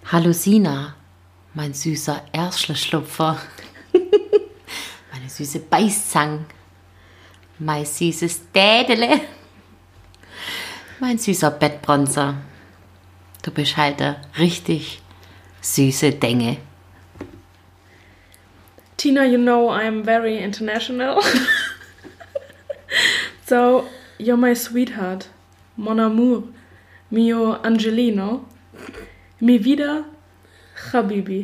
Hallo Sina, mein süßer Erschlerschlupfer, meine süße Beißzang, mein süßes Dädele, mein süßer Bettbronzer. Du bist halt eine richtig süße Denge. Tina, you know I'm very international. So, you're my sweetheart, mon amour, mio Angelino, mi vida, Habibi.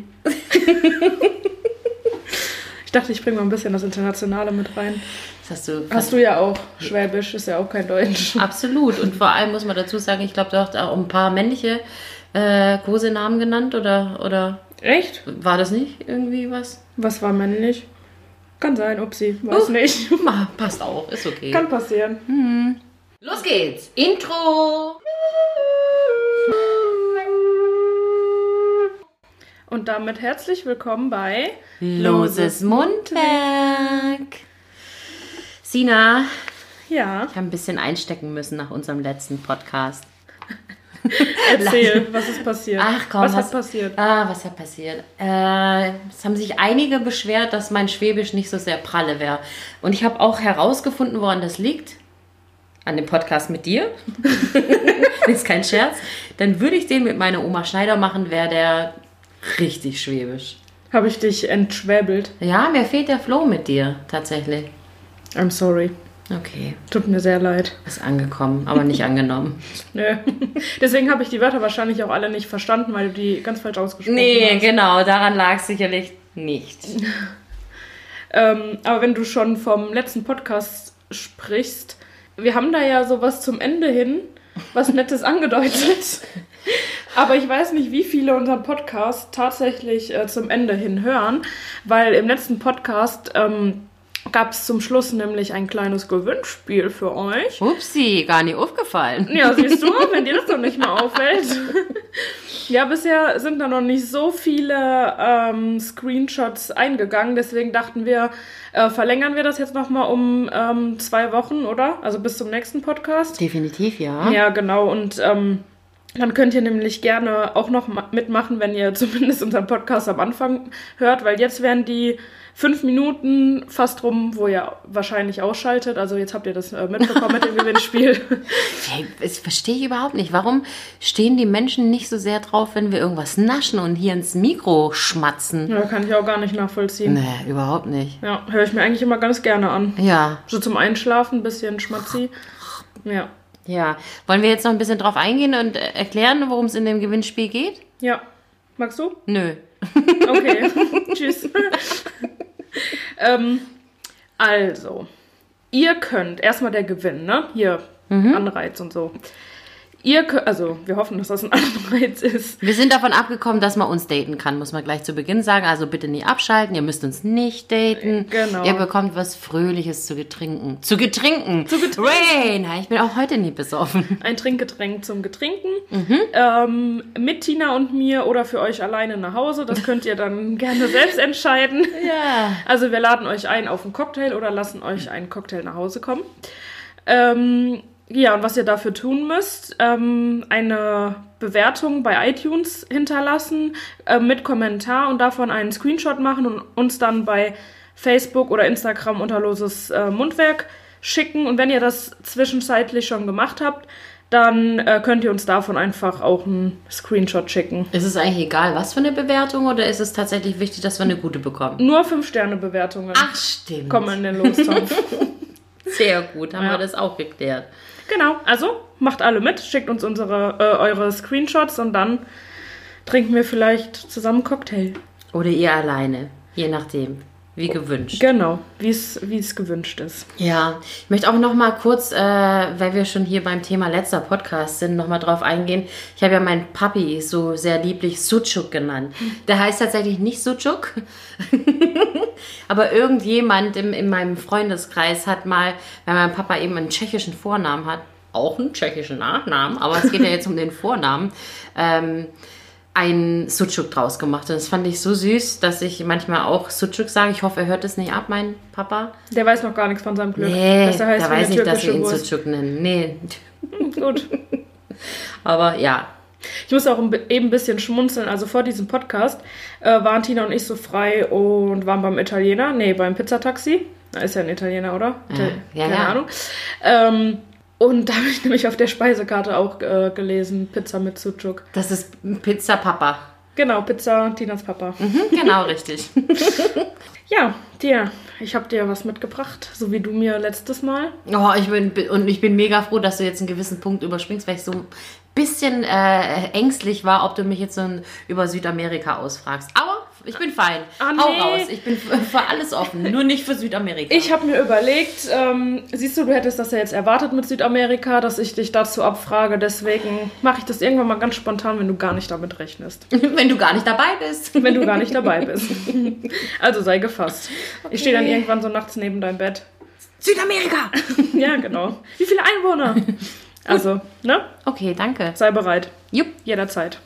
Ich dachte, ich bringe mal ein bisschen das Internationale mit rein. Das hast du ja auch. Schwäbisch ist ja auch kein Deutsch. Absolut. Und vor allem muss man dazu sagen, ich glaube, du hast auch ein paar männliche Kosenamen genannt, oder? Echt? War das nicht irgendwie was? Was war männlich? Kann sein, Upsi, weiß nicht. Passt auch, ist okay. Kann passieren. Los geht's. Intro. Und damit herzlich willkommen bei Loses Mundwerk. Sina, Ja, ich habe ein bisschen einstecken müssen nach unserem letzten Podcast. erzähl, was ist passiert? Ach komm, was hat passiert? Was hat passiert? Es haben sich einige beschwert, dass mein Schwäbisch nicht so sehr pralle wäre. Und ich habe auch herausgefunden, woran das liegt. An dem Podcast mit dir. Das ist kein Scherz. Dann würde ich den mit meiner Oma Schneider machen, wäre der richtig schwäbisch. Habe ich dich entschwäbelt? Ja, mir fehlt der Flow mit dir, tatsächlich. I'm sorry. Okay, Tut mir sehr leid. ist angekommen, aber nicht angenommen. Nö. Deswegen habe ich die Wörter wahrscheinlich auch alle nicht verstanden, weil du die ganz falsch ausgesprochen Nee, hast. genau, daran lag es sicherlich nicht. Aber wenn du schon vom letzten Podcast sprichst, wir haben da ja sowas zum Ende hin, was Nettes angedeutet. Aber ich weiß nicht, wie viele unseren Podcast tatsächlich zum Ende hin hören, weil im letzten Podcast gab es zum Schluss nämlich ein kleines Gewinnspiel für euch. Upsi, gar nicht aufgefallen. Ja, siehst du, wenn dir das noch nicht mal auffällt. Ja, bisher sind da noch nicht so viele Screenshots eingegangen, deswegen dachten wir, verlängern wir das jetzt nochmal um 2 Wochen, oder? Also bis zum nächsten Podcast. Definitiv, ja. Ja, genau, und dann könnt ihr nämlich gerne auch noch mitmachen, wenn ihr zumindest unseren Podcast am Anfang hört, weil jetzt wären die 5 Minuten fast rum, wo ihr wahrscheinlich ausschaltet. Also jetzt habt ihr das mitbekommen mit dem Gewinnspiel. Hey, das verstehe ich überhaupt nicht. Warum stehen die Menschen nicht so sehr drauf, wenn wir irgendwas naschen und hier ins Mikro schmatzen? Ja, kann ich auch gar nicht nachvollziehen. Nee, überhaupt nicht. Ja, höre ich mir eigentlich immer ganz gerne an. Ja, So zum Einschlafen, ein bisschen Schmatzi. Ja. ja. Wollen wir jetzt noch ein bisschen drauf eingehen und erklären, worum es in dem Gewinnspiel geht? Ja. Magst du? Nö. Okay. Tschüss. Also, ihr könnt, erstmal der Gewinn, ne? Hier, Anreiz und so. Also, wir hoffen, dass das ein Anreiz ist. Wir sind davon abgekommen, dass man uns daten kann, muss man gleich zu Beginn sagen. Also bitte nie abschalten, ihr müsst uns nicht daten. Genau. Ihr bekommt was Fröhliches zu getrinken. Zu getrinken! Rain! Ich bin auch heute nie besoffen. Ein Trinkgetränk zum Getrinken. Mit Tina und mir oder für euch alleine nach Hause. Das könnt ihr dann gerne selbst entscheiden. Ja. Also, wir laden euch ein auf einen Cocktail oder lassen euch einen Cocktail nach Hause kommen. Ja, und was ihr dafür tun müsst, eine Bewertung bei iTunes hinterlassen mit Kommentar und davon einen Screenshot machen und uns dann bei Facebook oder Instagram unter Loses Mundwerk schicken. Und wenn ihr das zwischenzeitlich schon gemacht habt, dann könnt ihr uns davon einfach auch einen Screenshot schicken. Ist es eigentlich egal, was für eine Bewertung, oder ist es tatsächlich wichtig, dass wir eine gute bekommen? Nur 5-Sterne-Bewertungen Ach, stimmt. kommen in den Lostopf. Sehr gut, haben wir das auch geklärt. Genau, also macht alle mit, schickt uns eure Screenshots und dann trinken wir vielleicht zusammen Cocktail. Oder ihr alleine, je nachdem, wie gewünscht. Genau, wie es gewünscht ist. Ja, ich möchte auch noch mal kurz, weil wir schon hier beim Thema letzter Podcast sind, noch mal drauf eingehen. Ich habe ja meinen Papi so sehr lieblich Sucuk genannt. Der heißt tatsächlich nicht Sucuk, aber irgendjemand in meinem Freundeskreis hat mal, weil mein Papa eben einen tschechischen Vornamen hat, auch einen tschechischen Nachnamen, aber es geht ja jetzt um den Vornamen, ein Sucuk draus gemacht. Und das fand ich so süß, dass ich manchmal auch Sucuk sage. Ich hoffe, er hört es nicht ab, mein Papa. Der weiß noch gar nichts von seinem Glück. Nee, dass er heißt der wie weiß eine nicht, dass wir türkische ihn Wurst. Sucuk nennen. Nee. Gut. Aber ja, Ich muss auch eben ein bisschen schmunzeln. Also vor diesem Podcast waren Tina und ich so frei und waren beim Italiener. Nee, beim Pizzataxi. Da ist ja ein Italiener, oder? Keine Ahnung. Und da habe ich nämlich auf der Speisekarte auch gelesen, Pizza mit Sucuk. Das ist Pizza Papa. Genau, Pizza Tinas Papa. Genau, richtig. Ja, ich habe dir was mitgebracht, so wie du mir letztes Mal. Oh, ich bin mega froh, dass du jetzt einen gewissen Punkt überspringst, weil ich so ein bisschen ängstlich war, ob du mich jetzt über Südamerika ausfragst. Aber ich bin fein. Hau raus. Ich bin für alles offen, nur nicht für Südamerika. Ich habe mir überlegt, siehst du hättest das ja jetzt erwartet mit Südamerika, dass ich dich dazu abfrage. Deswegen mache ich das irgendwann mal ganz spontan, wenn du gar nicht damit rechnest. Wenn du gar nicht dabei bist. Wenn du gar nicht dabei bist. Also sei gefasst. Okay. Ich stehe dann irgendwann so nachts neben deinem Bett. Südamerika! Ja, genau. Wie viele Einwohner? Also, ne? Okay, danke. Sei bereit. Jupp. Jederzeit.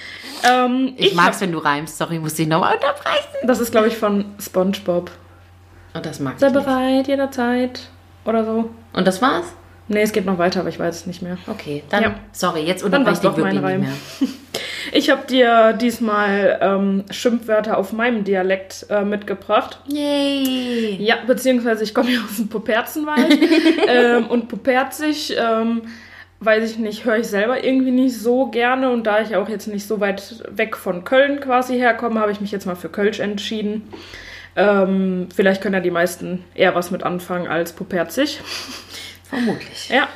Ich mag's, wenn du reimst. Sorry, muss ich nochmal unterbrechen. Das ist, glaube ich, von SpongeBob. Und das mag ich Sei bereit, jederzeit. Oder so. Und das war's? Nee, es geht noch weiter, aber ich weiß es nicht mehr. Okay, dann, sorry, jetzt unterbreche ich dich wirklich nicht mehr. Ich habe dir diesmal Schimpfwörter auf meinem Dialekt mitgebracht. Yay! Ja, beziehungsweise ich komme ja aus dem Puperzenwald. Und Puperzig, weiß ich nicht, höre ich selber irgendwie nicht so gerne. Und da ich auch jetzt nicht so weit weg von Köln quasi herkomme, habe ich mich jetzt mal für Kölsch entschieden. Vielleicht können ja die meisten eher was mit anfangen als Puperzig. Vermutlich. Ja.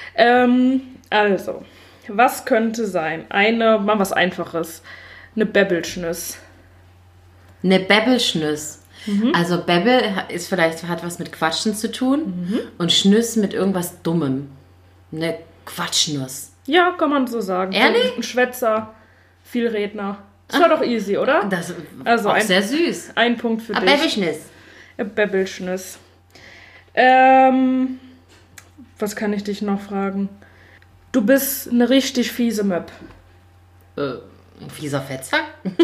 Also, was könnte sein? Mal was Einfaches. Eine Bäbbelschnüss. Eine Bäbbelschnüss. Also Bäbbel hat was mit Quatschen zu tun und Schnüss mit irgendwas Dummem. Eine Quatschnuss. Ja, kann man so sagen. Ehrlich? Ein Schwätzer, Vielredner. Das war doch easy, oder? Das also auch sehr süß. Ein Punkt für dich. Bäbbelschnüss. Bäbbelschnüss. Was kann ich dich noch fragen? Du bist eine richtig fiese Möb. Ein fieser Fetzer?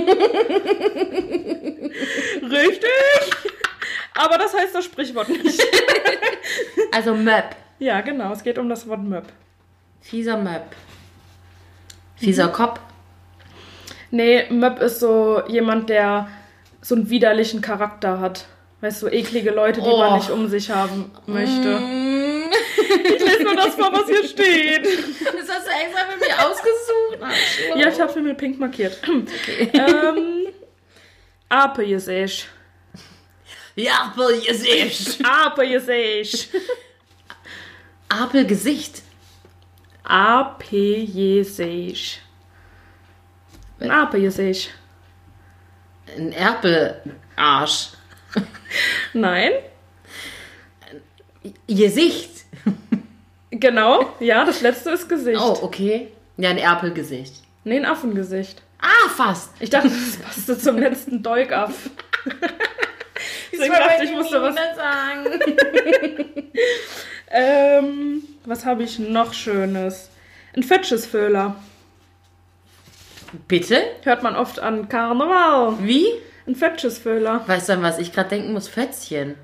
Richtig! Aber das heißt das Sprichwort nicht. Also Möb. Ja, genau. Es geht um das Wort Möb. Fieser Möb. Fieser Kopf? Nee, Möb ist so jemand, der so einen widerlichen Charakter hat. Weißt du, eklige Leute, die man nicht um sich haben möchte. Ich lese nur das vor, was hier steht. Das hast du extra für mich ausgesucht? Ach, ja, ich habe für mich pink markiert. Okay. Apelgesicht. Ja, Apelgesicht. Apelgesicht. Apelgesicht. Apelgesicht. Ein Apelgesicht. Ein Erpelarsch. Nein. Gesicht. Genau, ja, das letzte ist Gesicht. Oh, okay. Ja, ein Erpelgesicht. Nee, ein Affengesicht. Ah, fast. Ich dachte, das passte zum letzten Dolkaff. Deswegen dachte ich, musste was sagen. Was habe ich noch Schönes? Ein Fetschesföhler. Bitte? Hört man oft an Karneval. Wie? Ein Fetschesföhler. Weißt du, an was ich gerade denken muss? Fötzchen.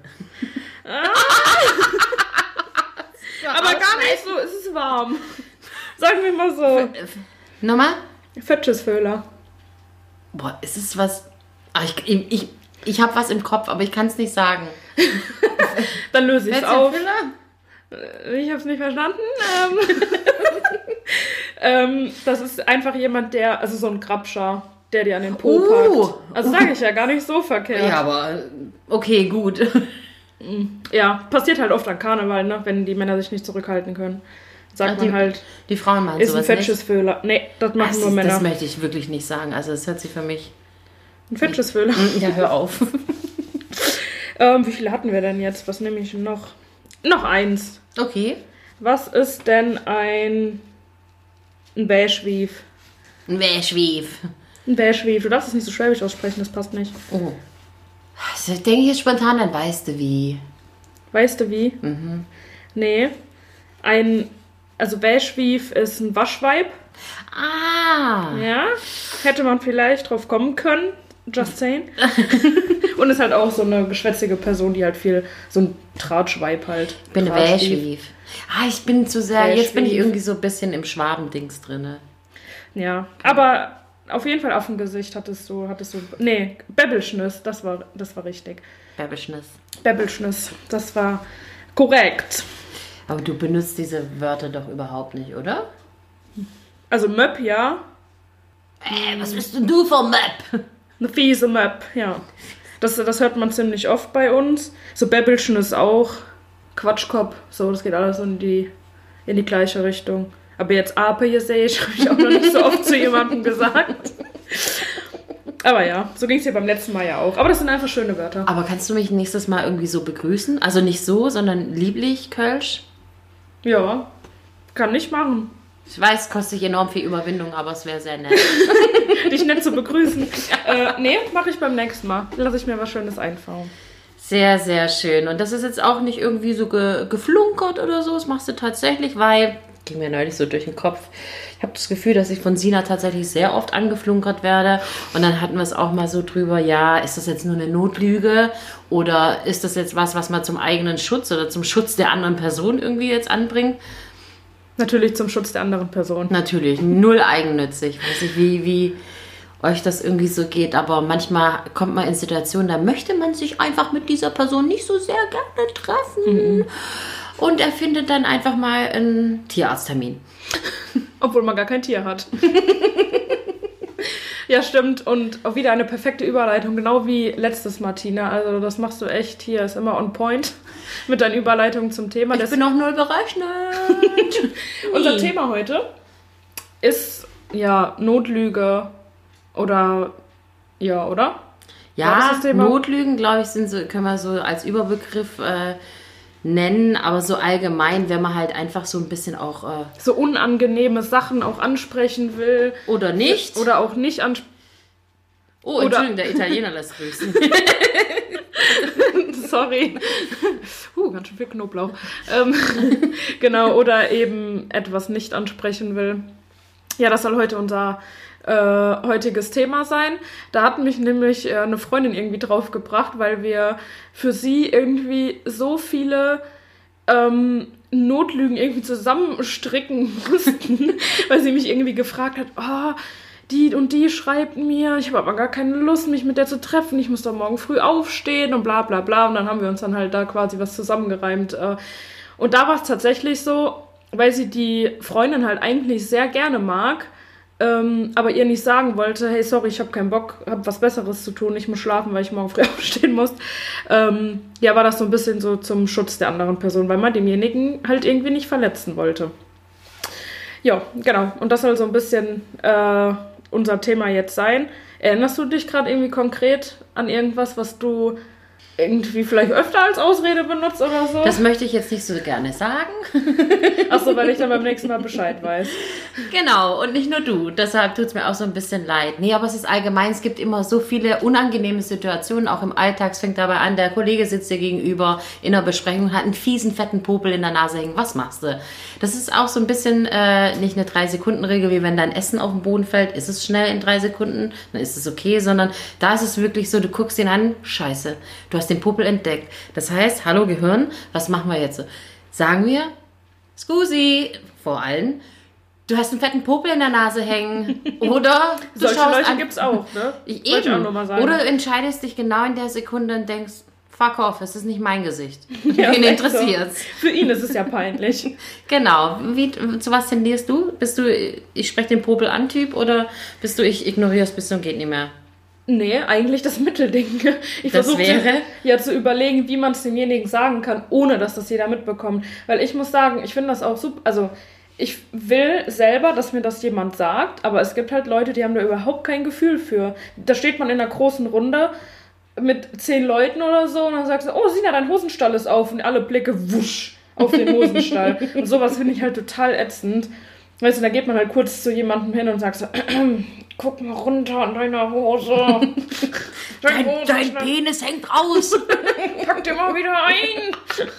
Aber gar nicht so, es ist warm. Sagen wir mal so. Nochmal? Fetschesföhler. Boah, ist es was... Ach, ich habe was im Kopf, aber ich kann es nicht sagen. Dann löse ich es auf. Ich habe es nicht verstanden. Das ist einfach jemand, also so ein Grabscher, der dir an den Po packt. Also sage ich ja gar nicht so verkehrt. Ja, aber okay, gut. Ja, passiert halt oft an Karneval, ne? Wenn die Männer sich nicht zurückhalten können. Sagt man halt, die Frauen machen ist sowas ein Fetschesföhler. Nee, das machen nur Männer. Das möchte ich wirklich nicht sagen. Also das hört sich für mich... Ein Fetschesföhler? Ja, hör auf. Wie viele hatten wir denn jetzt? Was nehme ich noch? Noch eins. Okay. Was ist denn ein Bäschwief? Ein Bäschwief. Ein Bäschwief. Du darfst es nicht so schwäbisch aussprechen, das passt nicht. Oh. Also, denke ich jetzt spontan an weißt du wie. Weißt du wie? Mhm. Nee. Also Bäschwief ist ein Waschweib. Ah. Ja. Hätte man vielleicht drauf kommen können. Just saying. Und ist halt auch so eine geschwätzige Person, die halt viel, so ein Tratschweib halt. Ich bin eine Bäschwief. Ich bin zu sehr, Bäschwief. Jetzt bin ich irgendwie so ein bisschen im Schwabendings drin. Ja, aber auf jeden Fall Affengesicht hattest du. Nee, Bäbbelschniss, das war richtig. Bäbbelschniss, das war korrekt. Aber du benutzt diese Wörter doch überhaupt nicht, oder? Also Möpp, ja. Was bist denn du für Möpp? Eine fiese Möpp, ja. Das hört man ziemlich oft bei uns. So Bäbbelschniss auch. Quatschkopf, so, das geht alles in die gleiche Richtung. Aber jetzt Ape hier sehe ich, habe ich auch noch nicht so oft zu jemandem gesagt. Aber ja, so ging es dir beim letzten Mal ja auch. Aber das sind einfach schöne Wörter. Aber kannst du mich nächstes Mal irgendwie so begrüßen? Also nicht so, sondern lieblich, Kölsch? Ja, kann ich machen. Ich weiß, kostet sich enorm viel Überwindung, aber es wäre sehr nett. Dich nett zu begrüßen. Nee, mache ich beim nächsten Mal. Lasse ich mir was Schönes einfallen. Sehr, sehr schön. Und das ist jetzt auch nicht irgendwie so geflunkert oder so. Das machst du tatsächlich, weil... ging mir neulich so durch den Kopf. Ich habe das Gefühl, dass ich von Sina tatsächlich sehr oft angeflunkert werde. Und dann hatten wir es auch mal so drüber, ja, ist das jetzt nur eine Notlüge? Oder ist das jetzt was man zum eigenen Schutz oder zum Schutz der anderen Person irgendwie jetzt anbringt? Natürlich zum Schutz der anderen Person. Natürlich, null eigennützig. Ich weiß nicht, wie euch das irgendwie so geht, aber manchmal kommt man in Situationen, da möchte man sich einfach mit dieser Person nicht so sehr gerne treffen. Und er findet dann einfach mal einen Tierarzttermin. Obwohl man gar kein Tier hat. Ja, stimmt. Und auch wieder eine perfekte Überleitung, genau wie letztes Mal, Tina. Also das machst du echt hier, ist immer on point mit deinen Überleitungen zum Thema. Ich bin auch null berechnet. Unser Thema heute ist, ja, Notlüge oder, ja, oder? Ja, Notlügen, glaube ich, können wir so als Überbegriff nennen, aber so allgemein, wenn man halt einfach so ein bisschen auch... so unangenehme Sachen auch ansprechen will. Oder nicht. Oder auch nicht ansprechen. Oh, Entschuldigung, der Italiener lässt grüßen. Sorry. Ganz schön viel Knoblauch. Genau, oder eben etwas nicht ansprechen will. Ja, das soll heute unser heutiges Thema sein. Da hat mich nämlich eine Freundin irgendwie drauf gebracht, weil wir für sie irgendwie so viele Notlügen irgendwie zusammenstricken mussten, weil sie mich irgendwie gefragt hat, die und die schreibt mir, ich habe aber gar keine Lust, mich mit der zu treffen, ich muss doch morgen früh aufstehen und bla bla bla. Und dann haben wir uns dann halt da quasi was zusammengereimt. Und da war es tatsächlich so, weil sie die Freundin halt eigentlich sehr gerne mag, aber ihr nicht sagen wollte, hey, sorry, ich habe keinen Bock, habe was Besseres zu tun, ich muss schlafen, weil ich morgen früh aufstehen muss. Ja, war das so ein bisschen so zum Schutz der anderen Person, weil man demjenigen halt irgendwie nicht verletzen wollte. Ja, genau. Und das soll so ein bisschen unser Thema jetzt sein. Erinnerst du dich gerade irgendwie konkret an irgendwas, was du irgendwie vielleicht öfter als Ausrede benutzt oder so? Das möchte ich jetzt nicht so gerne sagen. Achso, weil ich dann beim nächsten Mal Bescheid weiß. Genau, und nicht nur du. Deshalb tut es mir auch so ein bisschen leid. Nee, aber es ist allgemein, es gibt immer so viele unangenehme Situationen, auch im Alltag. Es fängt dabei an, der Kollege sitzt dir gegenüber in einer Besprechung und hat einen fiesen, fetten Popel in der Nase hängen. Was machst du? Das ist auch so ein bisschen nicht eine 3-Sekunden-Regel, wie wenn dein Essen auf den Boden fällt, ist es schnell in 3 Sekunden, dann ist es okay, sondern da ist es wirklich so, du guckst ihn an, scheiße, du hast den Popel entdeckt. Das heißt, hallo Gehirn, was machen wir jetzt? Sagen wir, Scusi, vor allem, du hast einen fetten Popel in der Nase hängen. Oder du solche Leute gibt es auch, ne? Eben. Auch noch mal sagen. Oder du entscheidest dich genau in der Sekunde und denkst, fuck off, es ist nicht mein Gesicht. Ja, wen interessiert's? So. Für ihn ist es ja peinlich. Genau. Zu was tendierst du? Bist du, ich spreche den Popel an Typ oder bist du, ich ignoriere es bis zum geht nicht mehr? Nee, eigentlich das Mittelding. Ich versuche ja zu überlegen, wie man es demjenigen sagen kann, ohne dass das jeder mitbekommt. Weil ich muss sagen, ich finde das auch super, also ich will selber, dass mir das jemand sagt, aber es gibt halt Leute, die haben da überhaupt kein Gefühl für. Da steht man in einer großen Runde mit 10 Leuten oder so und dann sagst du, oh Sina, dein Hosenstall ist auf und alle Blicke wusch auf den Hosenstall. Und sowas finde ich halt total ätzend. Weißt du, da geht man halt kurz zu jemandem hin und sagt so, guck mal runter an deiner Hose. Dein Penis hängt raus. Pack dir mal wieder ein.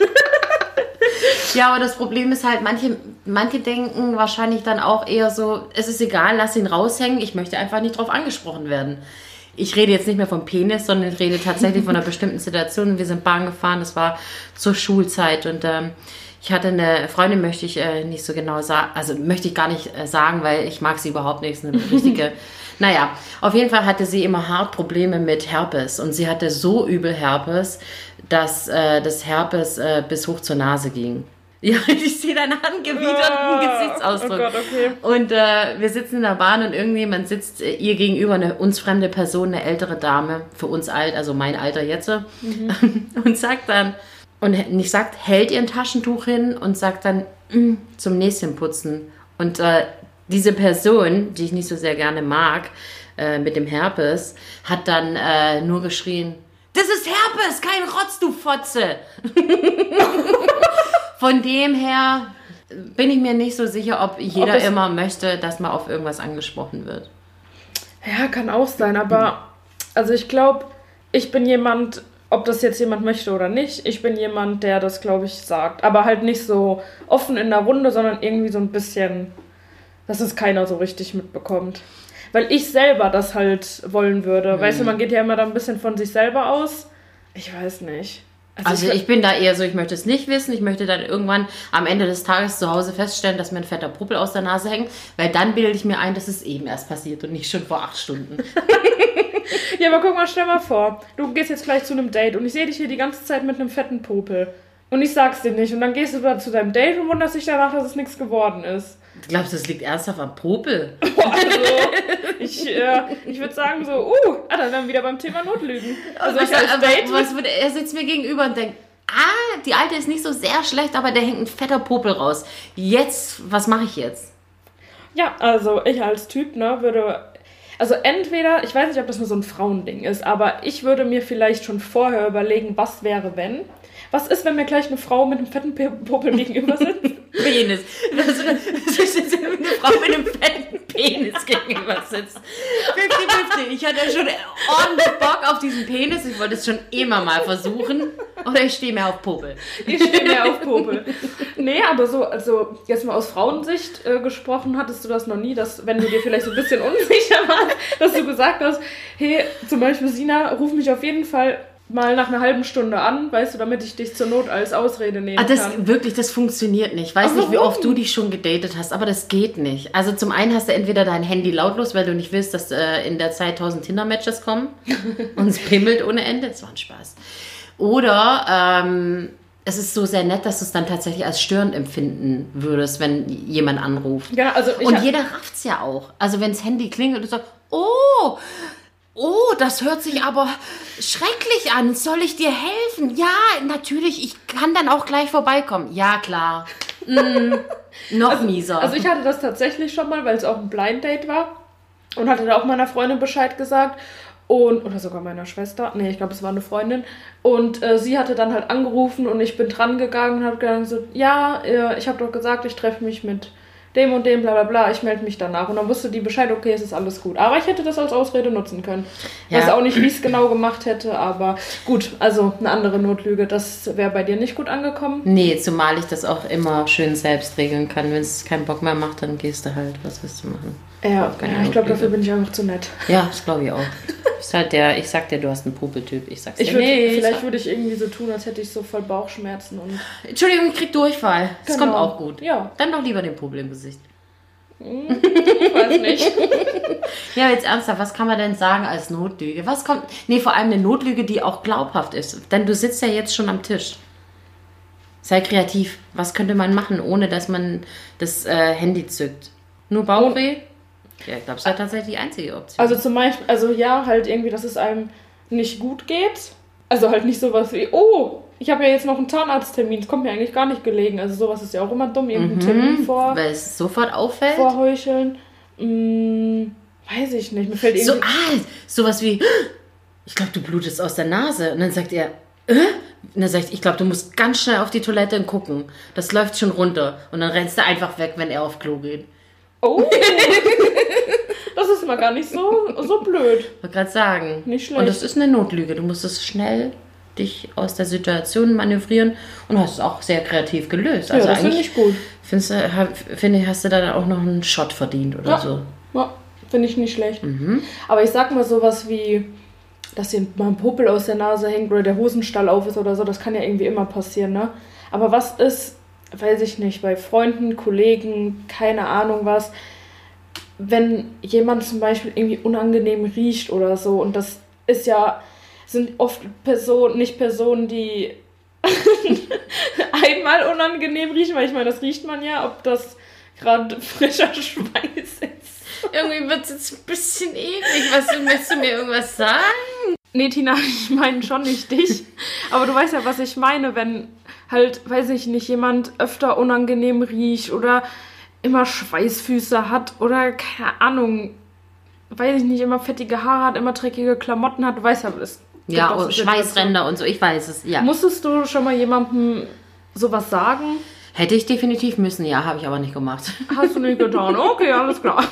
Ja, aber das Problem ist halt, manche denken wahrscheinlich dann auch eher so, es ist egal, lass ihn raushängen, ich möchte einfach nicht drauf angesprochen werden. Ich rede jetzt nicht mehr vom Penis, sondern ich rede tatsächlich von einer bestimmten Situation. Wir sind Bahn gefahren, das war zur Schulzeit und Ich hatte eine Freundin, möchte ich nicht so genau sagen, also möchte ich gar nicht sagen, weil ich mag sie überhaupt nicht. Ist eine richtige, naja, auf jeden Fall hatte sie immer hart Probleme mit Herpes. Und sie hatte so übel Herpes, dass das Herpes bis hoch zur Nase ging. Ja, ich sehe deinen angewiderten Gesichtsausdruck. Oh Gott, okay. Und wir sitzen in der Bahn und irgendjemand sitzt ihr gegenüber, eine uns fremde Person, eine ältere Dame, für uns alt, also mein Alter jetzt, und sagt dann, und nicht sagt, hält ihr ein Taschentuch hin und sagt dann, zum Näschenputzen. Und diese Person, die ich nicht so sehr gerne mag, mit dem Herpes, hat dann nur geschrien, das ist Herpes, kein Rotz, du Fotze. Von dem her bin ich mir nicht so sicher, ob jeder immer möchte, dass man auf irgendwas angesprochen wird. Ja, kann auch sein, aber also ich glaube, ich bin jemand, ob das jetzt jemand möchte oder nicht, ich bin jemand, der das, glaube ich, sagt. Aber halt nicht so offen in der Runde, sondern irgendwie so ein bisschen, dass es keiner so richtig mitbekommt. Weil ich selber das halt wollen würde. Weißt du, man geht ja immer da ein bisschen von sich selber aus. Ich weiß nicht. Also ich bin da eher so, ich möchte es nicht wissen. Ich möchte dann irgendwann am Ende des Tages zu Hause feststellen, dass mir ein fetter Puppel aus der Nase hängt, weil dann bilde ich mir ein, dass es eben erst passiert und nicht schon vor 8 Stunden. Ja, aber guck mal, stell mal vor, du gehst jetzt gleich zu einem Date und ich sehe dich hier die ganze Zeit mit einem fetten Popel. Und ich sag's dir nicht. Und dann gehst du zu deinem Date und wunderst dich danach, dass es nichts geworden ist. Du glaubst, das liegt ernsthaft am Popel? Also, ich würde sagen so, dann wären wir wieder beim Thema Notlügen. Also er sitzt mir gegenüber und denkt, die Alte ist nicht so sehr schlecht, aber der hängt ein fetter Popel raus. Jetzt, was mache ich jetzt? Ja, also ich als Typ, würde... Also entweder, ich weiß nicht, ob das nur so ein Frauending ist, aber ich würde mir vielleicht schon vorher überlegen, was wäre, wenn... Was ist, wenn mir gleich eine Frau mit einem fetten Popel gegenüber sitzt? Penis. Wenn eine Frau mit einem fetten Penis gegenüber sitzt. 50-50. Ich hatte schon ordentlich Bock auf diesen Penis. Ich wollte es schon immer mal versuchen. Oder ich stehe mehr auf Popel. Ich stehe mehr auf Popel. Nee, aber so, also jetzt mal aus Frauensicht gesprochen, hattest du das noch nie, dass, wenn du dir vielleicht so ein bisschen unsicher warst, dass du gesagt hast, hey, zum Beispiel Sina, ruf mich auf jeden Fall mal nach einer halben Stunde an, weißt du, damit ich dich zur Not als Ausrede nehmen kann. Wirklich, das funktioniert nicht. Ich weiß nicht, wie oft du dich schon gedatet hast, aber das geht nicht. Also zum einen hast du entweder dein Handy lautlos, weil du nicht willst, dass in der Zeit 1000 Tinder-Matches kommen und es pimmelt ohne Ende. Das war ein Spaß. Oder es ist so sehr nett, dass du es dann tatsächlich als störend empfinden würdest, wenn jemand anruft. Ja, also und jeder rafft's ja auch. Also wenn das Handy klingelt und du sagst, das hört sich aber schrecklich an. Soll ich dir helfen? Ja, natürlich. Ich kann dann auch gleich vorbeikommen. Ja, klar. Noch mieser. Also ich hatte das tatsächlich schon mal, weil es auch ein Blind Date war. Und hatte da auch meiner Freundin Bescheid gesagt. Oder sogar meiner Schwester. Nee, ich glaube, es war eine Freundin. Und sie hatte dann halt angerufen und ich bin dran gegangen und habe gesagt, so, ja, ich habe doch gesagt, ich treffe mich mit dem und dem, bla bla bla, ich melde mich danach. Und dann wusste die Bescheid, okay, es ist alles gut. Aber ich hätte das als Ausrede nutzen können. Ich weiß auch nicht, wie ich es genau gemacht hätte, aber gut, also eine andere Notlüge, das wäre bei dir nicht gut angekommen. Nee, zumal ich das auch immer schön selbst regeln kann. Wenn es keinen Bock mehr macht, dann gehst du halt, was willst du machen? Ja, ich glaube, dafür bin ich einfach zu nett. Ja, das glaube ich auch. Ist halt ich sag dir, du hast einen Popeltyp. Ich sag's dir Vielleicht würde ich irgendwie so tun, als hätte ich so voll Bauchschmerzen und... Entschuldigung, ich krieg Durchfall. Das kommt auch gut. Ja. Dann doch lieber den Popel im Gesicht. Ich weiß nicht. Ja, jetzt ernsthaft, was kann man denn sagen als Notlüge? Was kommt... Nee, vor allem eine Notlüge, die auch glaubhaft ist. Denn du sitzt ja jetzt schon am Tisch. Sei kreativ. Was könnte man machen, ohne dass man das Handy zückt? Nur Bauchweh? Ja, ich glaube, es war tatsächlich die einzige Option. Also zum Beispiel, halt irgendwie, dass es einem nicht gut geht. Also halt nicht sowas wie, ich habe ja jetzt noch einen Zahnarzttermin. Das kommt mir eigentlich gar nicht gelegen. Also sowas ist ja auch immer dumm, irgendeinen Termin weil es sofort auffällt. Vorheucheln. Weiß ich nicht. Mir fällt irgendwie... Sowas wie, ich glaube, du blutest aus der Nase. Und dann sagt er, Und dann sagt, ich glaube, du musst ganz schnell auf die Toilette und gucken. Das läuft schon runter. Und dann rennst du einfach weg, wenn er auf Klo geht. Oh, das ist mal gar nicht so blöd. Ich wollte gerade sagen. Nicht schlecht. Und das ist eine Notlüge. Du musst es schnell dich aus der Situation manövrieren und hast es auch sehr kreativ gelöst. Also das finde ich gut. Finde ich, hast du da auch noch einen Shot verdient oder so. Ja, finde ich nicht schlecht. Aber ich sag mal sowas wie, dass dir mal ein Popel aus der Nase hängt oder der Hosenstall auf ist oder so, das kann ja irgendwie immer passieren, ne? Aber was ist, weiß ich nicht, bei Freunden, Kollegen, keine Ahnung was, wenn jemand zum Beispiel irgendwie unangenehm riecht oder so, und das ist ja, sind oft Personen, die einmal unangenehm riechen, weil ich meine, das riecht man ja, ob das gerade frischer Schweiß ist. Irgendwie wird es jetzt ein bisschen eklig. Möchtest du mir irgendwas sagen? Nee, Tina, ich meine schon nicht dich. Aber du weißt ja, was ich meine, wenn halt, weiß ich nicht, jemand öfter unangenehm riecht oder immer Schweißfüße hat oder, keine Ahnung, weiß ich nicht, immer fettige Haare hat, immer dreckige Klamotten hat. Du weißt ja, es gibt Ja, doch so und Schweißränder und so, ich weiß es, ja. Musstest du schon mal jemandem sowas sagen? Hätte ich definitiv müssen, ja, habe ich aber nicht gemacht. Hast du nicht getan? Okay, alles klar.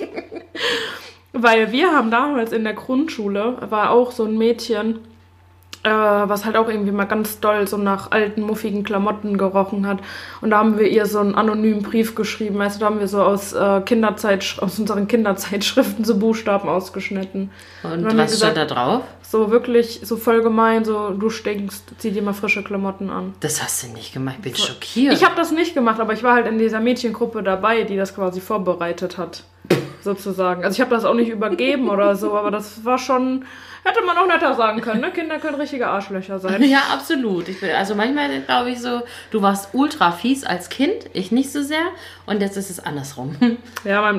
Weil wir haben damals in der Grundschule, war auch so ein Mädchen, was halt auch irgendwie mal ganz doll so nach alten, muffigen Klamotten gerochen hat. Und da haben wir ihr so einen anonymen Brief geschrieben. Also da haben wir so aus unseren Kinderzeitschriften so Buchstaben ausgeschnitten. Und was stand da drauf? So wirklich, so voll gemein, so du stinkst, zieh dir mal frische Klamotten an. Das hast du nicht gemacht, ich bin schockiert. Ich habe das nicht gemacht, aber ich war halt in dieser Mädchengruppe dabei, die das quasi vorbereitet hat, sozusagen. Also ich habe das auch nicht übergeben oder so, aber das war schon, hätte man auch netter sagen können, ne? Kinder können richtige Arschlöcher sein. Ja, absolut. Also manchmal glaube ich so, du warst ultra fies als Kind, ich nicht so sehr, und jetzt ist es andersrum. Ja,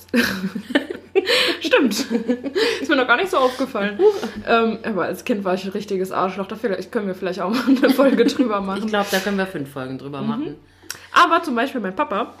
stimmt. Ist mir noch gar nicht so aufgefallen. Aber als Kind war ich ein richtiges Arschloch. Da können wir vielleicht auch mal eine Folge drüber machen. Ich glaube, da können wir 5 Folgen drüber machen. Aber zum Beispiel mein Papa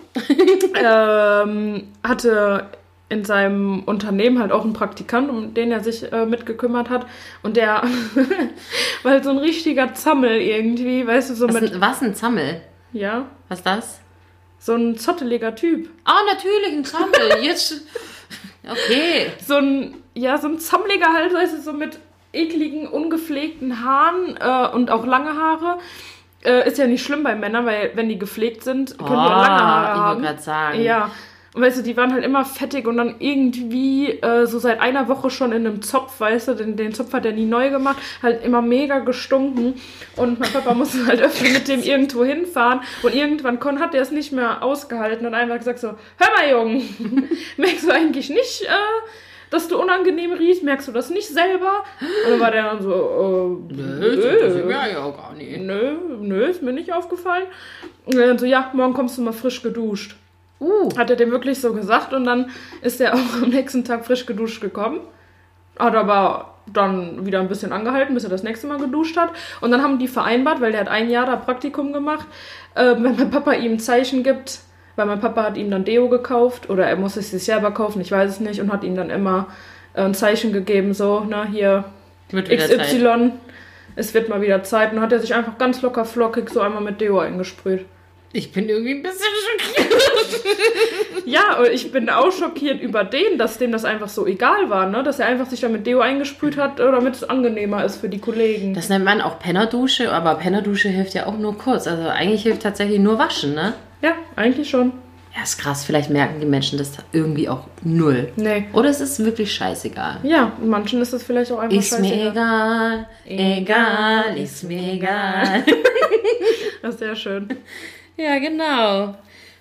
hatte in seinem Unternehmen halt auch einen Praktikant, um den er sich mitgekümmert hat. Und der war halt so ein richtiger Zammel irgendwie, weißt du, so Was, ein Zammel? Ja. Was ist das? So ein zotteliger Typ. Ah, natürlich, ein Zammel. Jetzt... Okay. So ein zammeliger halt, weißt du, so mit ekligen, ungepflegten Haaren und auch lange Haare. Ist ja nicht schlimm bei Männern, weil wenn die gepflegt sind, können die auch lange Haare haben. Ich wollte gerade sagen. Ja. Und weißt du, die waren halt immer fettig und dann irgendwie so seit einer Woche schon in einem Zopf, weißt du, den Zopf hat er nie neu gemacht, halt immer mega gestunken. Und mein Papa musste halt öfter mit dem irgendwo hinfahren und irgendwann hat er es nicht mehr ausgehalten und einfach gesagt so, hör mal Jungen, merkst du eigentlich nicht, dass du unangenehm riechst, merkst du das nicht selber? Und dann war der dann so, das ist mir ja auch gar nicht. Nö, ist mir nicht aufgefallen. Und dann so, ja, morgen kommst du mal frisch geduscht. Hat er dem wirklich so gesagt und dann ist er auch am nächsten Tag frisch geduscht gekommen. Hat aber dann wieder ein bisschen angehalten, bis er das nächste Mal geduscht hat. Und dann haben die vereinbart, weil der hat 1 Jahr da Praktikum gemacht, wenn mein Papa ihm ein Zeichen gibt, weil mein Papa hat ihm dann Deo gekauft oder er muss es sich selber kaufen, ich weiß es nicht, und hat ihm dann immer ein Zeichen gegeben, so, na hier, XY, Zeit. Es wird mal wieder Zeit. Und dann hat er sich einfach ganz locker flockig so einmal mit Deo eingesprüht. Ich bin irgendwie ein bisschen schockiert. Ja, ich bin auch schockiert über dass dem das einfach so egal war, ne? Dass er einfach sich da mit Deo eingesprüht hat, damit es angenehmer ist für die Kollegen. Das nennt man auch Pennerdusche, aber Pennerdusche hilft ja auch nur kurz. Also eigentlich hilft tatsächlich nur Waschen, ne? Ja, eigentlich schon. Ja, ist krass. Vielleicht merken die Menschen das irgendwie auch null. Nee. Oder es ist wirklich scheißegal. Ja, manchen ist es vielleicht auch einfach scheißegal. Ist mir egal, ist mir egal. Das ist sehr schön. Ja, genau.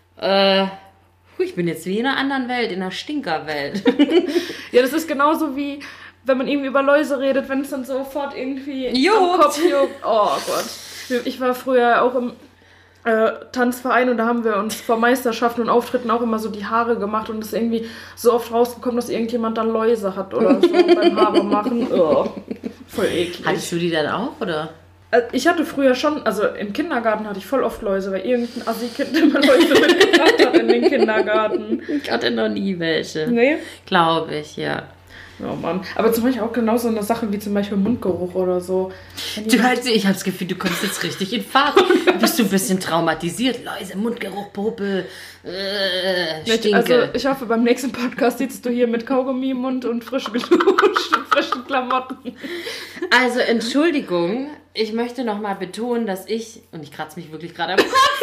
Ich bin jetzt wie in einer anderen Welt, in einer Stinkerwelt. Ja, das ist genauso wie, wenn man irgendwie über Läuse redet, wenn es dann sofort irgendwie am Kopf juckt. Oh Gott. Ich war früher auch im Tanzverein und da haben wir uns vor Meisterschaften und Auftritten auch immer so die Haare gemacht und es ist irgendwie so oft rausgekommen, dass irgendjemand dann Läuse hat oder so beim Haare machen. Oh, voll eklig. Hattest du die dann auch, oder? Ich hatte früher schon, also im Kindergarten hatte ich voll oft Läuse, weil irgendein Assi-Kind immer Läuse mitgebracht hat in den Kindergarten. Ich hatte noch nie welche. Nee? Glaube ich, ja. Oh Mann. Aber zum Beispiel auch genau so eine Sache wie zum Beispiel Mundgeruch oder so. Ich habe das Gefühl, du kommst jetzt richtig in Fahrt. Bist du ein bisschen traumatisiert? Läuse, Mundgeruch, Popel, Stinke. Also ich hoffe, beim nächsten Podcast sitzt du hier mit Kaugummi im Mund und frisch geduscht und frischen Klamotten. Also Entschuldigung, ich möchte nochmal betonen, dass und ich kratze mich wirklich gerade am Kopf.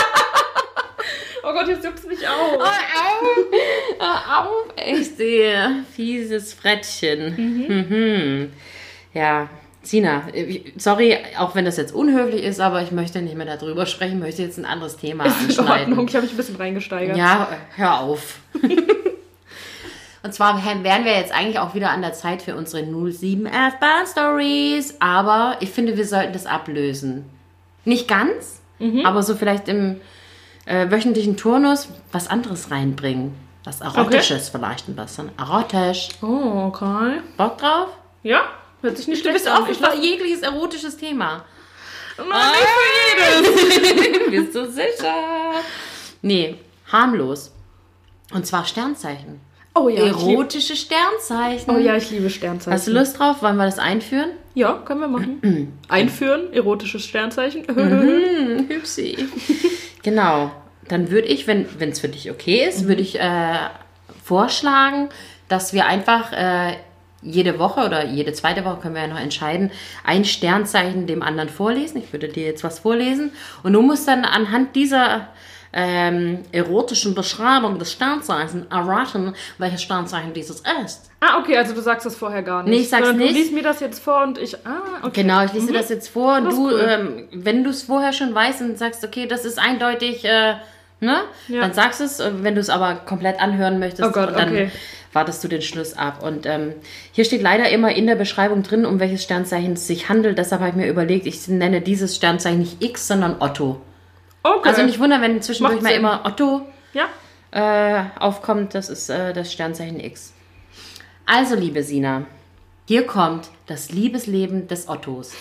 Oh Gott, jetzt juckt's mich auf. Oh, auf. Ich sehe fieses Frettchen. Ja, Sina, sorry, auch wenn das jetzt unhöflich ist, aber ich möchte nicht mehr darüber sprechen, möchte jetzt ein anderes Thema Ist in anschneiden. Ordnung, ich habe mich ein bisschen reingesteigert. Ja, hör auf. Und zwar wären wir jetzt eigentlich auch wieder an der Zeit für unsere 0711 Bahn Stories, aber ich finde, wir sollten das ablösen. Nicht ganz, aber so vielleicht im wöchentlichen Turnus was anderes reinbringen. Was Erotisches vielleicht ein bisschen. Erotisch. Oh, okay. Bock drauf? Ja, hört sich nicht Du schlecht bist an. offen für jegliches erotisches Thema. Nein, nicht für jedes. Bist du sicher? Nee, harmlos. Und zwar Sternzeichen. Oh ja, Erotische Sternzeichen. Oh ja, ich liebe Sternzeichen. Hast du Lust drauf? Wollen wir das einführen? Ja, können wir machen. Einführen, erotisches Sternzeichen. Hübschi. Genau. Dann würde ich, wenn es für dich okay ist, würde ich vorschlagen, dass wir einfach jede Woche oder jede zweite Woche, können wir ja noch entscheiden, ein Sternzeichen dem anderen vorlesen. Ich würde dir jetzt was vorlesen. Und du musst dann anhand dieser erotischen Beschreibung des Sternzeichens erraten, welches Sternzeichen dieses ist. Ah, okay, also du sagst das vorher gar nicht. Nee, ich sag's sondern nicht. Du liest mir das jetzt vor und ich... okay. Genau, ich lese dir das jetzt vor und Das ist du, cool. wenn du es vorher schon weißt und sagst, okay, das ist eindeutig, ne? Ja. Dann sagst du es, wenn du es aber komplett anhören möchtest, Oh Gott, dann okay. wartest du den Schluss ab. Und hier steht leider immer in der Beschreibung drin, um welches Sternzeichen es sich handelt. Deshalb habe ich mir überlegt, ich nenne dieses Sternzeichen nicht X, sondern Otto. Okay. Also nicht wundern, wenn zwischendurch Macht mal Sinn. immer Otto Ja. aufkommt, das ist das Sternzeichen X. Also, liebe Sina, hier kommt das Liebesleben des Ottos.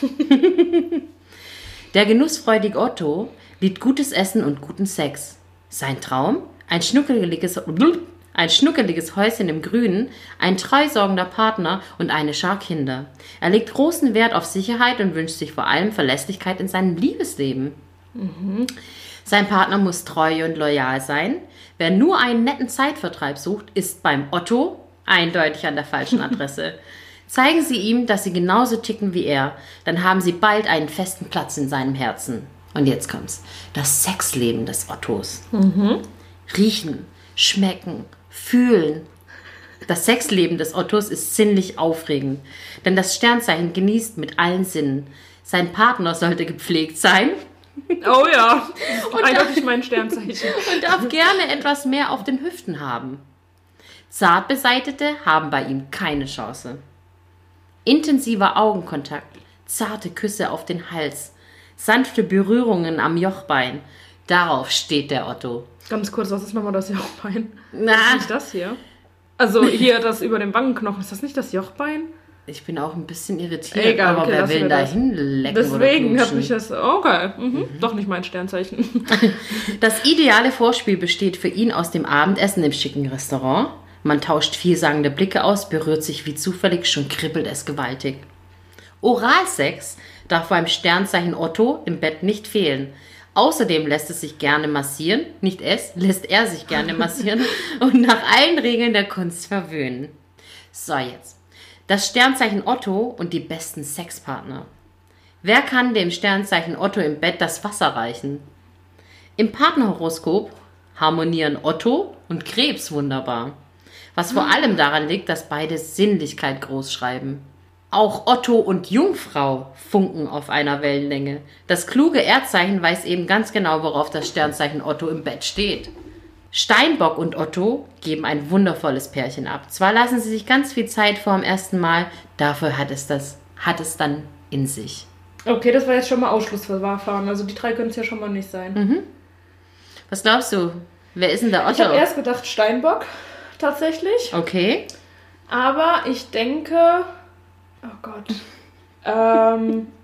Der genussfreudige Otto liebt gutes Essen und guten Sex. Sein Traum? Ein schnuckeliges Häuschen im Grünen, ein treusorgender Partner und eine Schar Kinder. Er legt großen Wert auf Sicherheit und wünscht sich vor allem Verlässlichkeit in seinem Liebesleben. Sein Partner muss treu und loyal sein. Wer nur einen netten Zeitvertreib sucht, ist beim Otto eindeutig an der falschen Adresse. Zeigen Sie ihm, dass Sie genauso ticken wie er, dann haben Sie bald einen festen Platz in seinem Herzen. Und jetzt kommt's. Das Sexleben des Ottos. Riechen, schmecken, fühlen. Das Sexleben des Ottos ist sinnlich aufregend, denn das Sternzeichen genießt mit allen Sinnen. Sein Partner sollte gepflegt sein Oh ja, eindeutig mein Sternzeichen. und darf gerne etwas mehr auf den Hüften haben. Zart Beseitete haben bei ihm keine Chance. Intensiver Augenkontakt, zarte Küsse auf den Hals, sanfte Berührungen am Jochbein. Darauf steht der Otto. Ganz kurz, was ist nochmal das Jochbein? Na, Ist nicht das hier? Also hier das über dem Wangenknochen, ist das nicht das Jochbein? ich bin auch ein bisschen irritiert, Egal, aber okay, wer lassen will wir da das. hinlecken Deswegen oder hat mich knutschen? das... Okay, doch nicht mein Sternzeichen. Das ideale Vorspiel besteht für ihn aus dem Abendessen im schicken Restaurant. Man tauscht vielsagende Blicke aus, berührt sich wie zufällig, schon kribbelt es gewaltig. Oralsex darf beim Sternzeichen Otto im Bett nicht fehlen. Außerdem lässt es sich gerne massieren, nicht es, lässt er sich gerne massieren und nach allen Regeln der Kunst verwöhnen. So, jetzt. Das Sternzeichen Otto und die besten Sexpartner. Wer kann dem Sternzeichen Otto im Bett das Wasser reichen? Im Partnerhoroskop harmonieren Otto und Krebs wunderbar. Was vor allem daran liegt, dass beide Sinnlichkeit groß schreiben. Auch Otto und Jungfrau funken auf einer Wellenlänge. Das kluge Erdzeichen weiß eben ganz genau, worauf das Sternzeichen Otto im Bett steht. Steinbock und Otto geben ein wundervolles Pärchen ab. Zwar lassen sie sich ganz viel Zeit vor dem ersten Mal, dafür hat es dann in sich. Okay, das war jetzt schon mal Ausschlussverfahren. Also die 3 können es ja schon mal nicht sein. Was glaubst du? Wer ist denn der Otto? Ich habe erst gedacht Steinbock, tatsächlich. Okay. Aber ich denke... Oh Gott.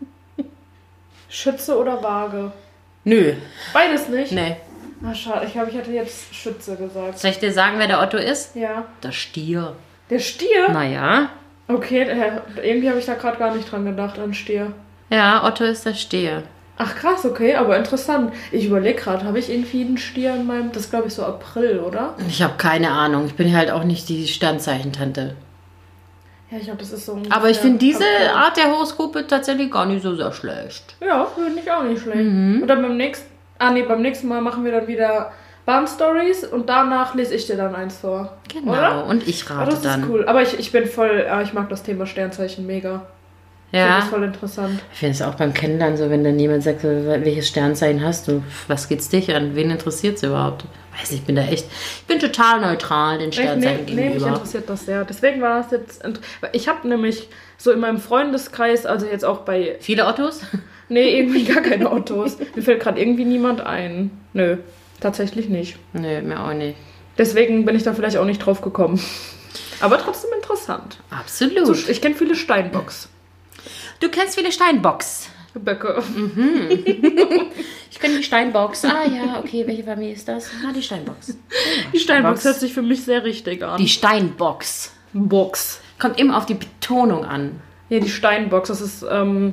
Schütze oder Waage? Nö. Beides nicht? Nee. Ach, schade. Ich glaube, ich hätte jetzt Schütze gesagt. Soll ich dir sagen, wer der Otto ist? Ja. Der Stier. Der Stier? Naja. Okay, irgendwie habe ich da gerade gar nicht dran gedacht, an Stier. Ja, Otto ist der Stier. Ach krass, okay, aber interessant. Ich überlege gerade, habe ich irgendwie einen Stier in meinem... Das ist, glaube ich, so April, oder? Ich habe keine Ahnung. Ich bin halt auch nicht die Sternzeichentante. Ja, ich glaube, das ist so... Aber ich finde diese April. Art der Horoskope tatsächlich gar nicht so sehr schlecht. Ja, finde ich auch nicht schlecht. Und dann beim nächsten Mal machen wir dann wieder Bahn-Stories und danach lese ich dir dann eins vor. Genau. Oder? Und ich Oh, rate das dann. ist cool. Aber ich bin voll... ich mag das Thema Sternzeichen mega. Ja. Das ist voll interessant. Ich finde es auch beim Kennenlernen so, wenn dann jemand sagt, welches Sternzeichen hast du, was geht's dich an, wen interessiert es überhaupt? Weiß nicht, ich bin total neutral den Sternzeichen Nee, mich gegenüber. interessiert das sehr. Deswegen war das jetzt, ich habe nämlich so in meinem Freundeskreis, also jetzt auch bei, Viele Ottos? nee, irgendwie gar keine Ottos. Mir fällt gerade irgendwie niemand ein. Nö, tatsächlich nicht. Nö, mir auch nicht. Deswegen bin ich da vielleicht auch nicht drauf gekommen. Aber trotzdem interessant. Absolut. So, ich kenne viele Steinbocks. Du kennst viele Steinbocks. Böcke. Ich kenne die Steinbocks. Ah ja, okay, welche Familie ist das? Ah, die Steinbocks. Ja, Die Steinbocks hört sich für mich sehr richtig an. Die Steinbocks. Box. Kommt immer auf die Betonung an. Ja, die Steinbox. Das ist so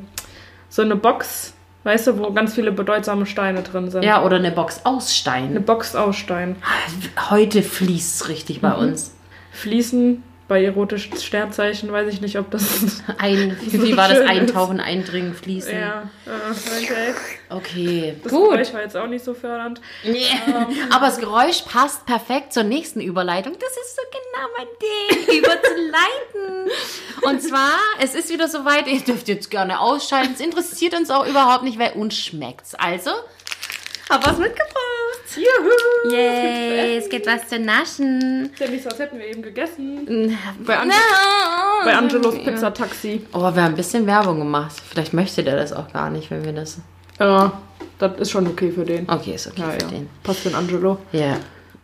eine Box, weißt du, wo ganz viele bedeutsame Steine drin sind. Ja, oder eine Box aus Eine Stein. Box aus Stein. Heute fließt es richtig bei uns. Fließen bei erotischen Sternzeichen, weiß ich nicht, ob das... Wie war das? schön Eintauchen, eindringen, fließen. Ja, okay. Okay, Das gut. Geräusch war jetzt auch nicht so fördernd. Nee. Aber das Geräusch passt perfekt zur nächsten Überleitung. Das ist so genau mein Ding, überzuleiten. Und zwar, es ist wieder soweit, ihr dürft jetzt gerne ausschalten. Es interessiert uns auch überhaupt nicht, weil uns schmeckt's. Also, hab was mitgebracht. Juhu! Yay, es gibt was zu naschen. Ist ja nicht so, als hätten wir eben gegessen. Bei Bei Angelos Pizzataxi. Oh, wir haben ein bisschen Werbung gemacht. Vielleicht möchte der das auch gar nicht, wenn wir das... Ja, das ist schon okay für den. Okay, ist okay für den. Passt für den Angelo. Ja.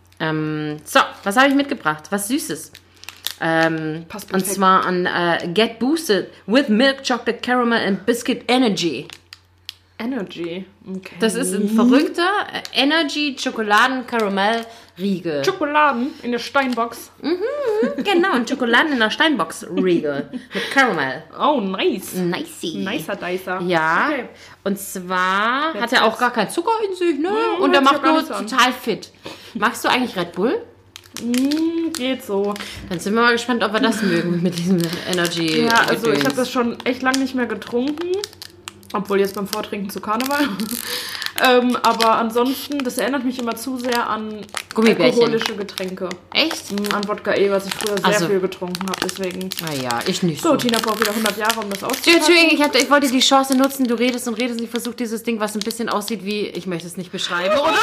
So, was habe ich mitgebracht? Was Süßes. Passt Und perfekt. zwar an Get Boosted with Milk Chocolate Caramel and Biscuit Energy. Energy. Okay. Das ist ein verrückter Energy Schokoladen Caramel Riegel. Schokoladen in der Steinbox. Genau, ein Schokoladen in der Steinbox Riegel mit Caramel. Oh, nice. Nicey. Nicer Dicer. Ja, Okay. und zwar Jetzt hat er auch wird's- gar keinen Zucker in sich, ne? Nee, Und er hört sich macht gar nur nicht so an. total fit. Magst du eigentlich Red Bull? Geht so. Dann sind wir mal gespannt, ob wir das mögen mit diesem Energy. Ja, also ich Gedöns. habe das schon echt lange nicht mehr getrunken. Obwohl jetzt beim Vortrinken zu Karneval. Aber ansonsten, das erinnert mich immer zu sehr an Gummibärchen. alkoholische Getränke. Echt? An Wodka was ich früher sehr Also- viel getrunken habe. Deswegen. Naja, ich nicht So, so. Tina braucht wieder 100 Jahre, um das auszupacken. Entschuldigung, ich wollte die Chance nutzen, du redest und redest und ich versuche dieses Ding, was ein bisschen aussieht wie, ich möchte es nicht beschreiben, oder?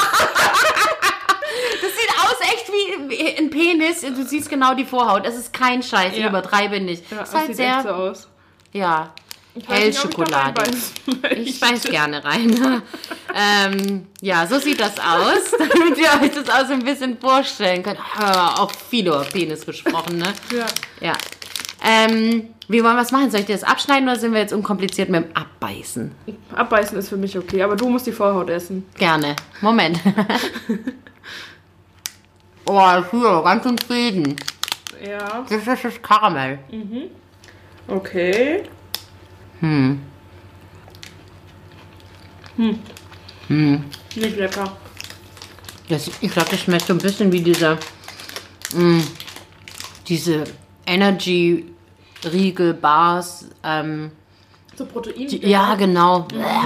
Das sieht aus echt wie ein Penis, du siehst genau die Vorhaut, es ist kein Scheiß, ich Ja. übertreibe nicht. Ja, Es ist das halt sieht echt so sehr, aus. ja, Ich weiß nicht, ob ich da Hellschokolade. reinbeißen Ich beiß gerne rein. Ja, so sieht das aus, damit ihr euch das auch so ein bisschen vorstellen könnt. Auch viel über Penis gesprochen, ne? Ja. Ja. Wie wollen wir es machen? Soll ich dir das abschneiden oder sind wir jetzt unkompliziert mit dem Abbeißen? Abbeißen ist für mich okay, aber du musst die Vorhaut essen. Gerne. Moment. Oh, hier, ganz im Frieden. Ja. Das ist das Karamell. Okay. Nicht lecker. Ich glaube, das schmeckt so ein bisschen wie diese Energy-Riegel-Bars. So Protein. Ja, genau.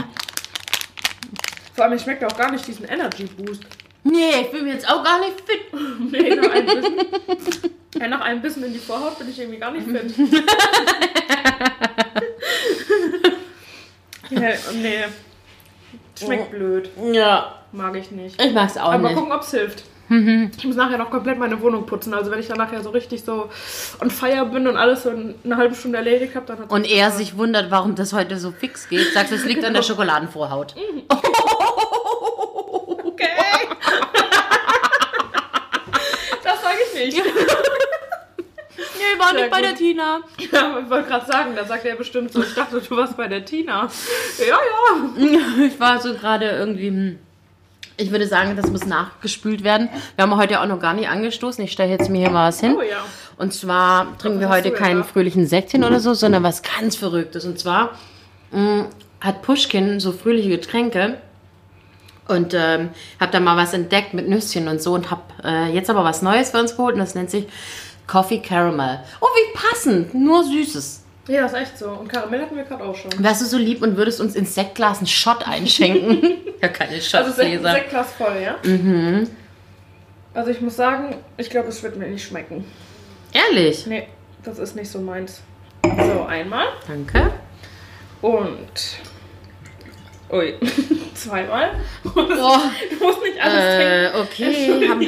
Vor allem, ich schmeckt auch gar nicht diesen Energy Boost. Nee, ich bin jetzt auch gar nicht fit. Nee, nach einem Bissen. Ja, nach einem Bissen in die Vorhaut bin ich irgendwie gar nicht fit. Ja, nee. Schmeckt blöd. Ja, Mag ich nicht. ich mag's auch Aber mal nicht. gucken, ob es hilft. Ich muss nachher noch komplett meine Wohnung putzen. Also wenn ich dann nachher so richtig so on fire bin und alles so in einer halben Stunde erledigt habe, dann hat Und er sich wundert, warum das heute so fix geht. Sagt, es liegt an der Schokoladenvorhaut. okay. Das sage ich nicht. Nee, war Sehr nicht bei gut. der Tina. Ja, ich wollte gerade sagen, da sagt er bestimmt so, ich dachte, du warst bei der Tina. Ja. Ich war so gerade irgendwie... Ich würde sagen, das muss nachgespült werden. Wir haben heute auch noch gar nicht angestoßen. Ich stelle jetzt mir hier mal was hin. Oh ja. Und zwar trinken wir hast heute du denn keinen da? fröhlichen Säckchen oder so, sondern was ganz Verrücktes. Und zwar hat Pushkin so fröhliche Getränke. Und habe da mal was entdeckt mit Nüsschen und so. Und habe jetzt aber was Neues für uns geholt. Und das nennt sich Coffee Caramel. Oh, wie passend. Nur Süßes. Ja, ist echt so. Und Karamell hatten wir gerade auch schon. Wärst du so lieb und würdest uns ins Sektglas einen Shot einschenken? Ja, keine Also Shots, Cäsar. 6 Glas voll, ja? Also ich muss sagen, ich glaube, es wird mir nicht schmecken. Ehrlich? Nee, das ist nicht so meins. So, einmal. Danke. Und. Ui, zweimal. Oh. Du musst nicht alles trinken. Okay, haben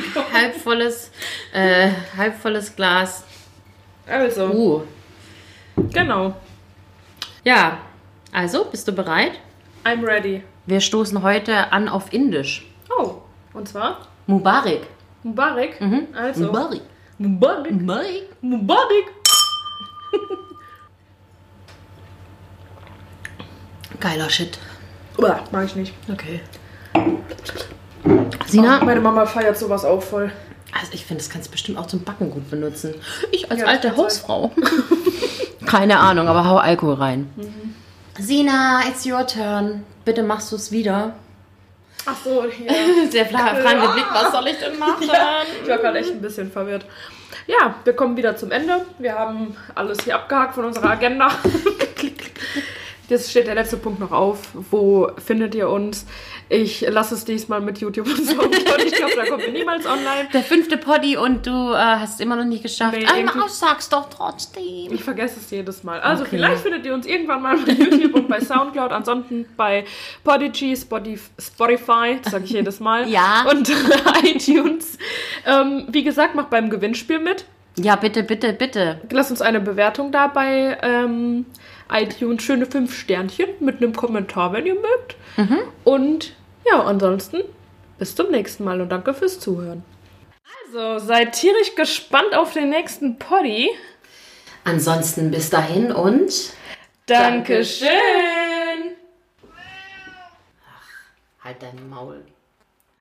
halbvolles Glas. Also. Genau. Ja, also, bist du bereit? I'm ready. Wir stoßen heute an auf Indisch. Oh, und zwar? Mubarak. Mubarak? Also. Mubarak. Mubarak. Mubarak. Mubarak. Geiler Shit. Uah, mag ich nicht. Okay. Sina? Oh, meine Mama feiert sowas auch voll. Also ich finde, das kannst du bestimmt auch zum Backen gut benutzen. Ich als Ja, alte das Hausfrau. Keine Ahnung, aber hau Alkohol rein. Sina, it's your turn. Bitte machst du es wieder. Ach so, hier. Der fragende Blick, was soll ich denn machen? Ja, ich war gerade echt ein bisschen verwirrt. Ja, wir kommen wieder zum Ende. Wir haben alles hier abgehakt von unserer Agenda. Jetzt steht der letzte Punkt noch auf. Wo findet ihr uns? Ich lasse es diesmal mit YouTube und Soundcloud. Ich glaube, da kommen wir niemals online. Der 5. Poddy und du hast es immer noch nicht geschafft. Nee, Einmal irgendwie- sag's doch trotzdem. Ich vergesse es jedes Mal. Also Okay. vielleicht findet ihr uns irgendwann mal bei YouTube und bei Soundcloud. Ansonsten bei Podigy, Spotify, das sage ich jedes Mal. Ja. Und iTunes. Wie gesagt, macht beim Gewinnspiel mit. Ja, bitte, bitte, bitte. Lasst uns eine Bewertung da bei iTunes. Schöne 5 Sternchen mit einem Kommentar, wenn ihr mögt. Und ja, ansonsten bis zum nächsten Mal und danke fürs Zuhören. Also, seid tierisch gespannt auf den nächsten Poddy. Ansonsten bis dahin und... Dankeschön! Halt dein Maul.